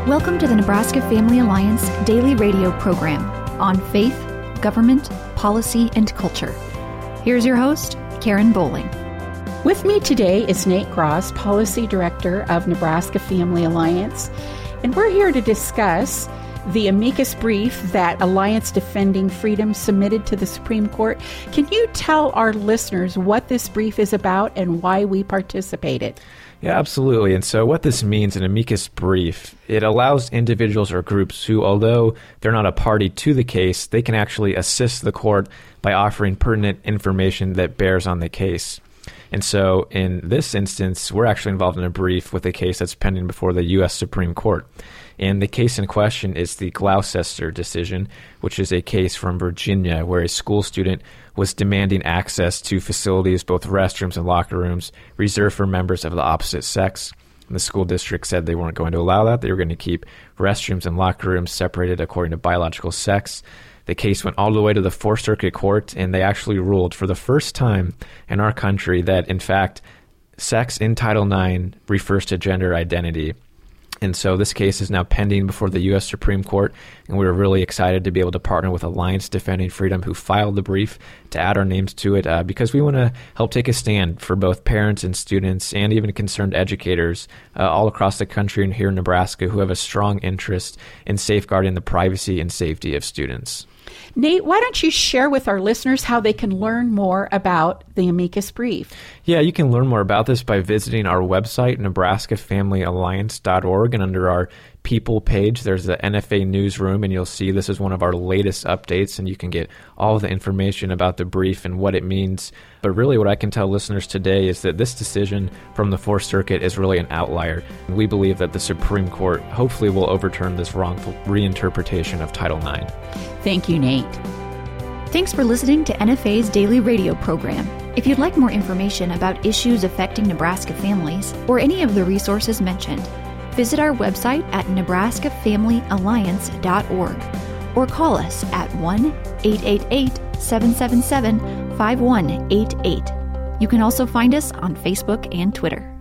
Welcome to the Nebraska Family Alliance Daily Radio Program on faith, government, policy, and culture. Here's your host, Karen Bowling. With me today is Nate Gross, Policy Director of Nebraska Family Alliance, and we're here to discuss the amicus brief that Alliance Defending Freedom submitted to the Supreme Court. Can you tell our listeners what this brief is about and why we participated? Yeah, absolutely. And so what this means, an amicus brief, it allows individuals or groups who, although they're not a party to the case, they can actually assist the court by offering pertinent information that bears on the case. And so in this instance, we're actually involved in a brief with a case that's pending before the U.S. Supreme Court. And the case in question is the Gloucester decision, which is a case from Virginia where a school student was demanding access to facilities, both restrooms and locker rooms, reserved for members of the opposite sex. And the school district said they weren't going to allow that. They were going to keep restrooms and locker rooms separated according to biological sex. The case went all the way to the Fourth Circuit Court, and they actually ruled for the first time in our country that, in fact, sex in Title IX refers to gender identity. And so this case is now pending before the U.S. Supreme Court, and we're really excited to be able to partner with Alliance Defending Freedom, who filed the brief, to add our names to it because we want to help take a stand for both parents and students and even concerned educators all across the country and here in Nebraska who have a strong interest in safeguarding the privacy and safety of students. Nate, why don't you share with our listeners how they can learn more about the amicus brief? Yeah, you can learn more about this by visiting our website, nebraskafamilyalliance.org, and under our People page, there's the NFA Newsroom, and you'll see this is one of our latest updates, and you can get all the information about the brief and what it means. But really what I can tell listeners today is that this decision from the Fourth Circuit is really an outlier. We believe that the Supreme Court hopefully will overturn this wrongful reinterpretation of Title IX. Thank you, Nate. Thanks for listening to NFA's daily radio program. If you'd like more information about issues affecting Nebraska families or any of the resources mentioned, visit our website at nebraskafamilyalliance.org or call us at 1-888-777-5188. You can also find us on Facebook and Twitter.